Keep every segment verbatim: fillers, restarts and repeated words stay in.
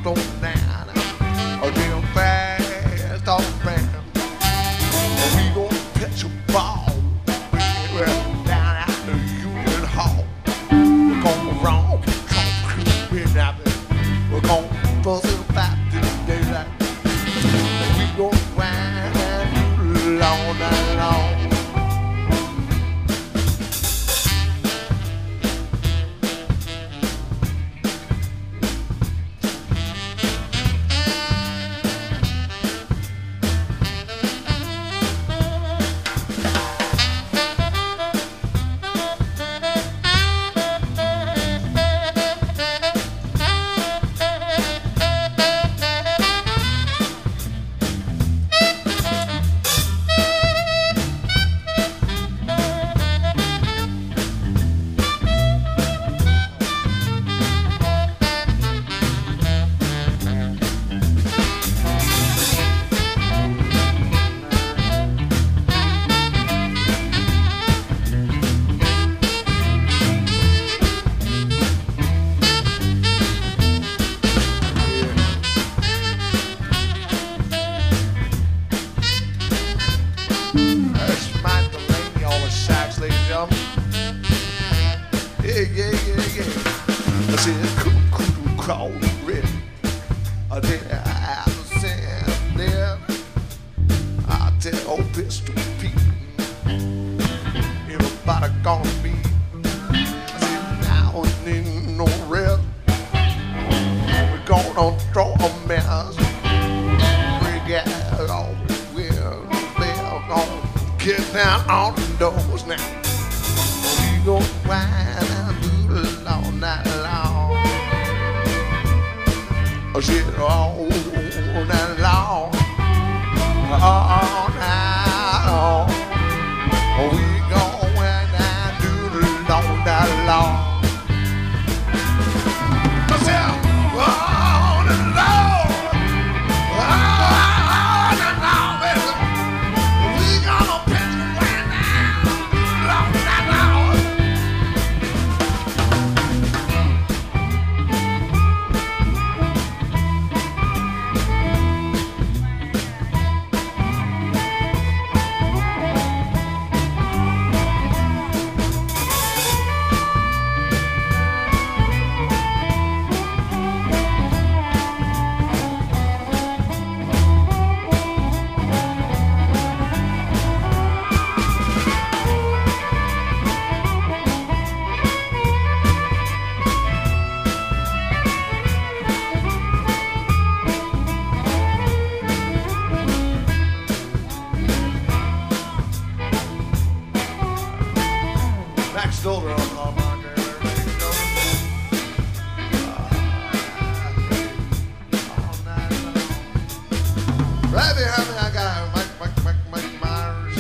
on down. Oh, real fast off man. We gonna pitch a ball. We're down at the Union Hall. We're gonna roll, come creeping out there. We're gonna buzz it back to the daylight. We gonna wind and all night long. Yeah, yeah, yeah, yeah. I said, cuckoo crawl red. I did I said there. I tell old Pistol Pete, everybody gonna be. I said, now and then no rest. We're gonna throw a mess. Break out all the windows. They're gonna get down on the doors now. We gonna wind and do it all night long. I said all night long, all night long. We gonna wind and do it all night long. I said all night long, all night long, baby. We gonna pitch it right now, all night long. Max Dolder on the marker, everybody know. All night long. Right behind me, I got Mike, Mike, Mike, Mike Myers.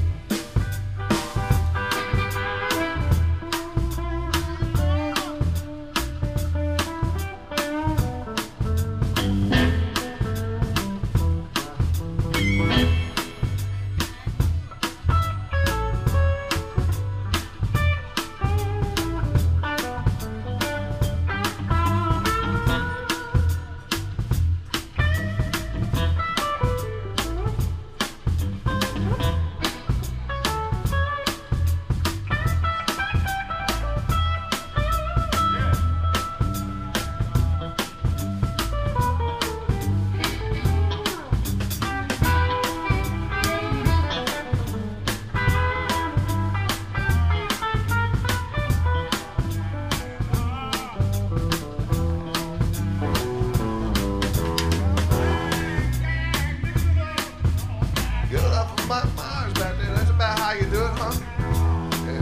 Give it up for Mike Myers back there. That's about how you do it, huh? Yeah.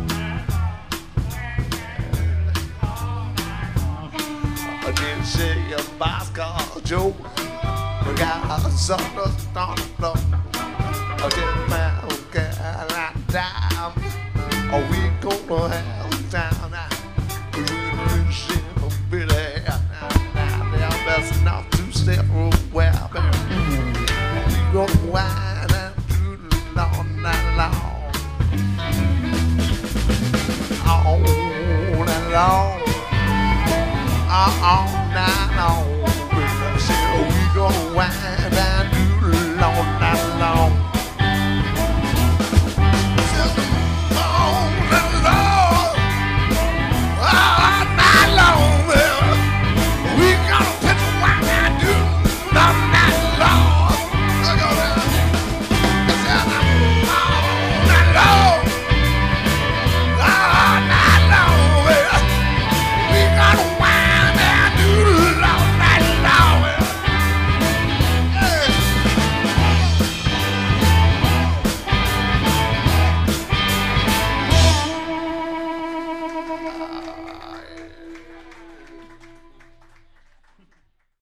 I didn't say a bicycle joke. We got something to start up. I didn't man, okay, I like time. Are we gonna have time?